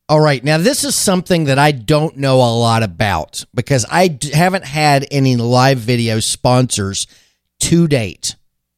All right. Now, this is something that I don't know a lot about because I haven't had any live video sponsors to date.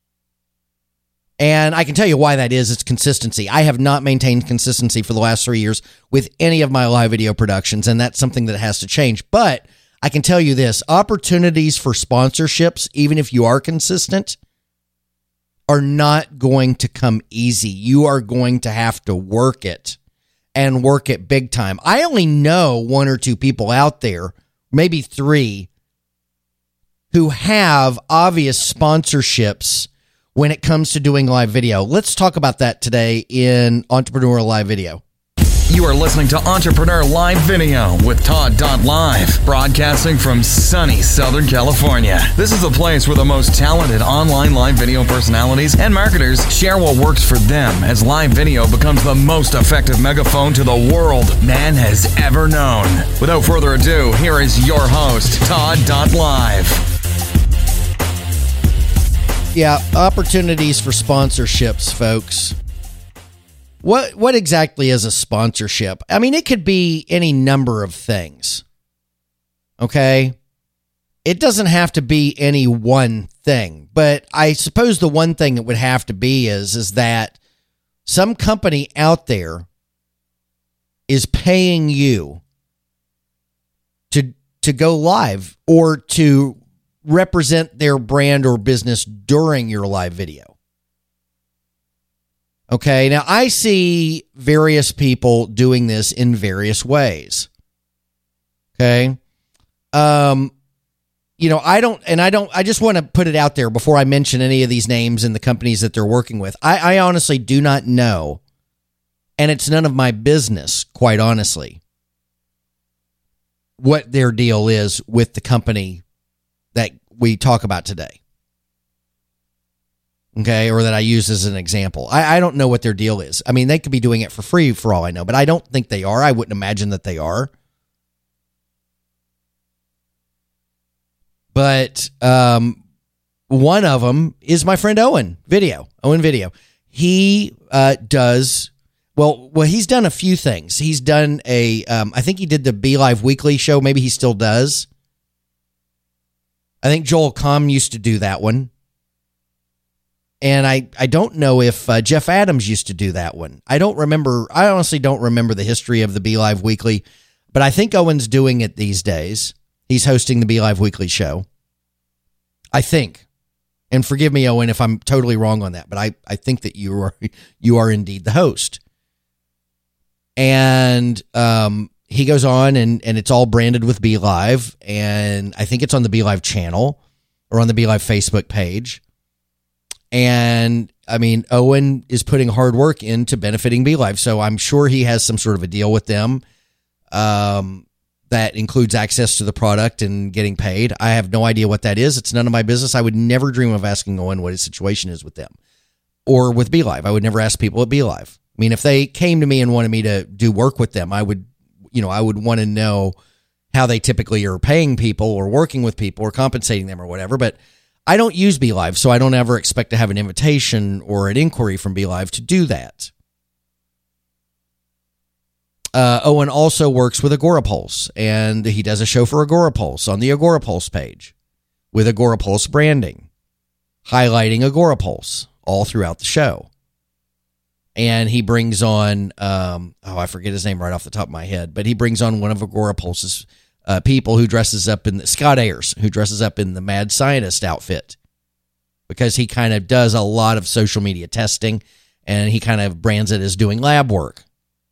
And I can tell you why that is. It's consistency. I have not maintained consistency for the last 3 years with any of my live video productions, and that's something that has to change. But I can tell you this, opportunities for sponsorships, even if you are consistent, are not going to come easy. You are going to have to work it and work it big time. I only know 1 or 2 people out there, maybe 3, who have obvious sponsorships when it comes to doing live video. Let's talk about that today in Entrepreneur Live Video. You are listening to Entrepreneur Live Video with Todd.Live, broadcasting from sunny Southern California. This is the place where the most talented online live video personalities and marketers share what works for them as live video becomes the most effective megaphone to the world man has ever known. Without further ado, here is your host, Todd.Live. Yeah, opportunities for sponsorships, folks. What exactly is a sponsorship? I mean, it could be any number of things. Okay? It doesn't have to be any one thing, but I suppose the one thing it would have to be is that some company out there is paying you to go live or to represent their brand or business during your live video. Okay, now I see various people doing this in various ways. Okay. I just want to put it out there before I mention any of these names and the companies that they're working with. I honestly do not know, and it's none of my business, quite honestly, what their deal is with the company that we talk about today. Okay, or that I use as an example. I don't know what their deal is. I mean, they could be doing it for free for all I know, but I don't think they are. I wouldn't imagine that they are. But one of them is my friend Owen Video. He does, well, he's done a few things. He's done I think he did the Be Live Weekly show. Maybe he still does. I think Joel Comm used to do that one. And I don't know if Jeff Adams used to do that one. I honestly don't remember the history of the Be Live Weekly, but I think Owen's doing it these days. He's hosting the Be Live Weekly show. I think. And forgive me, Owen, if I'm totally wrong on that, but I think that you are indeed the host. And he goes on and it's all branded with Be Live, and I think it's on the Be Live channel or on the Be Live Facebook page. And I mean, Owen is putting hard work into benefiting Be Live, so I'm sure he has some sort of a deal with them that includes access to the product and getting paid. I have no idea what that is. It's none of my business. I would never dream of asking Owen what his situation is with them or with Be Live. I would never ask people at Be Live. I mean, if they came to me and wanted me to do work with them, I would want to know how they typically are paying people or working with people or compensating them or whatever, but I don't use Be Live, so I don't ever expect to have an invitation or an inquiry from Be Live to do that. Owen also works with Agorapulse, and he does a show for Agorapulse on the Agorapulse page with Agorapulse branding, highlighting Agorapulse all throughout the show. And he brings on, I forget his name right off the top of my head, but he brings on one of Agorapulse's people who dresses up in Scott Ayers, who dresses up in the mad scientist outfit, because he kind of does a lot of social media testing and he kind of brands it as doing lab work.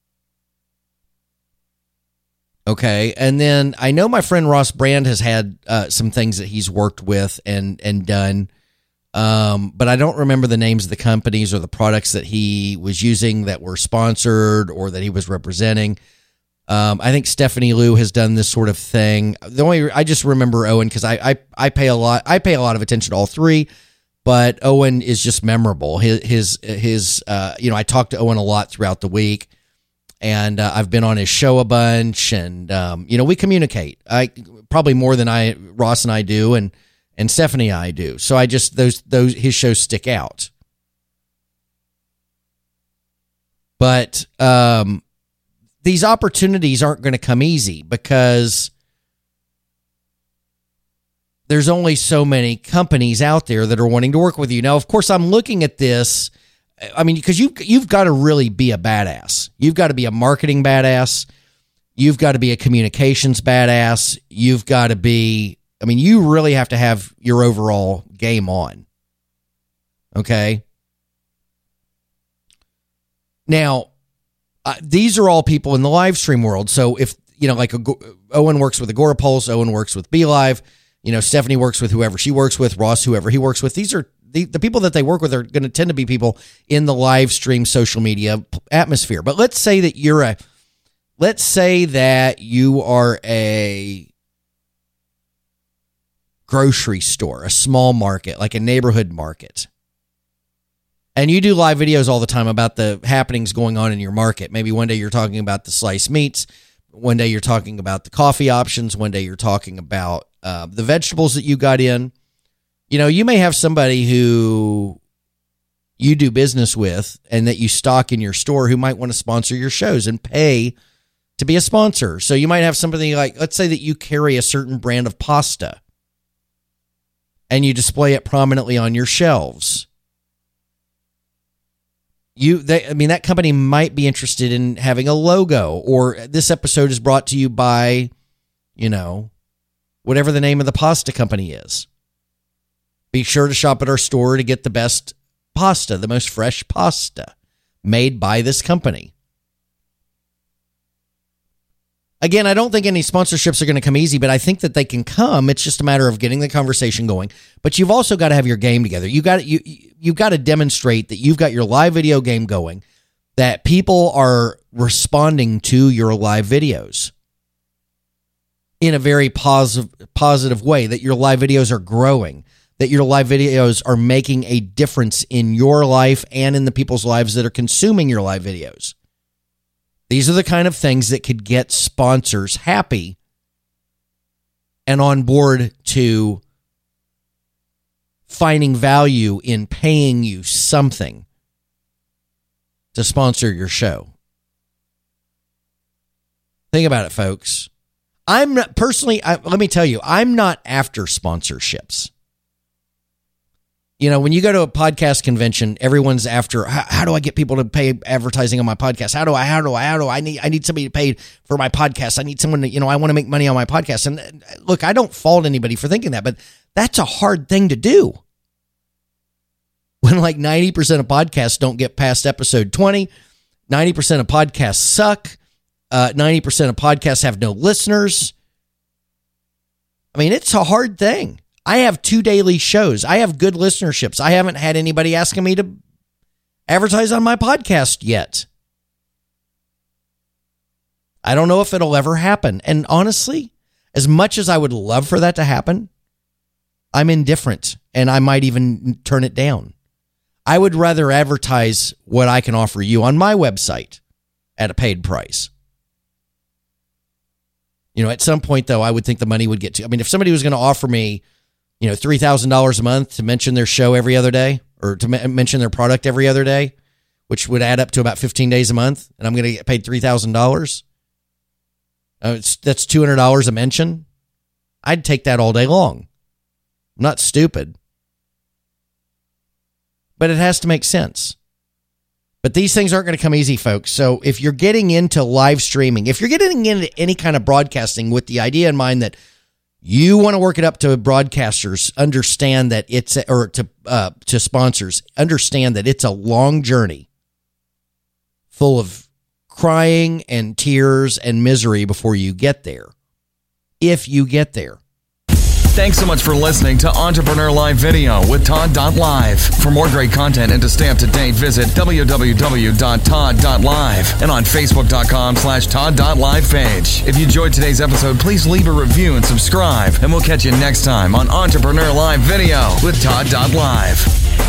Okay. And then I know my friend Ross Brand has had some things that he's worked with and done. But I don't remember the names of the companies or the products that he was using that were sponsored or that he was representing. I think Stephanie Liu has done this sort of thing. I just remember Owen because I pay a lot of attention to all three, but Owen is just memorable. His I talk to Owen a lot throughout the week, and I've been on his show a bunch, and we communicate. Probably more than Ross and I do, and Stephanie and I do. So I just those his shows stick out. But these opportunities aren't going to come easy because there's only so many companies out there that are wanting to work with you. Now, of course, I'm looking at this. I mean, because you've got to really be a badass. You've got to be a marketing badass. You've got to be a communications badass. You've got to be, I mean, you really have to have your overall game on. Okay. Now, these are all people in the live stream world. So if, like Owen works with Agorapulse, Owen works with BeLive, Stephanie works with whoever she works with, Ross, whoever he works with. These are the people that they work with are going to tend to be people in the live stream social media atmosphere. But let's say that you are a grocery store, a small market, like a neighborhood market. And you do live videos all the time about the happenings going on in your market. Maybe one day you're talking about the sliced meats. One day you're talking about the coffee options. One day you're talking about the vegetables that you got in. You may have somebody who you do business with and that you stock in your store who might want to sponsor your shows and pay to be a sponsor. So you might have somebody like, let's say that you carry a certain brand of pasta and you display it prominently on your shelves. That company might be interested in having a logo, or this episode is brought to you by, whatever the name of the pasta company is. Be sure to shop at our store to get the best pasta, the most fresh pasta made by this company. Again, I don't think any sponsorships are going to come easy, but I think that they can come. It's just a matter of getting the conversation going. But you've also got to have your game together. You've got to demonstrate that you've got your live video game going, that people are responding to your live videos in a very positive way, that your live videos are growing, that your live videos are making a difference in your life and in the people's lives that are consuming your live videos. These are the kind of things that could get sponsors happy and on board to finding value in paying you something to sponsor your show. Think about it, folks. Let me tell you, I'm not after sponsorships. When you go to a podcast convention, everyone's after, how do I get people to pay advertising on my podcast? How do I need somebody to pay for my podcast. I need someone to, I want to make money on my podcast. And look, I don't fault anybody for thinking that, but that's a hard thing to do. When like 90% of podcasts don't get past episode 20, 90% of podcasts suck. 90% of podcasts have no listeners. I mean, it's a hard thing. I have 2 daily shows. I have good listenerships. I haven't had anybody asking me to advertise on my podcast yet. I don't know if it'll ever happen. And honestly, as much as I would love for that to happen, I'm indifferent and I might even turn it down. I would rather advertise what I can offer you on my website at a paid price. At some point, though, I would think the money would get to. I mean, if somebody was going to offer me, $3,000 a month to mention their show every other day, or to mention their product every other day, which would add up to about 15 days a month, and I'm going to get paid $3,000. That's $200 a mention. I'd take that all day long. I'm not stupid. But it has to make sense. But these things aren't going to come easy, folks. So if you're getting into live streaming, if you're getting into any kind of broadcasting with the idea in mind that you want to work it up to broadcasters, understand that to sponsors, understand that it's a long journey full of crying and tears and misery before you get there. If you get there. Thanks so much for listening to Entrepreneur Live Video with Todd.Live. For more great content and to stay up to date, visit www.todd.live and on Facebook.com/Todd.Live page. If you enjoyed today's episode, please leave a review and subscribe, and we'll catch you next time on Entrepreneur Live Video with Todd.Live.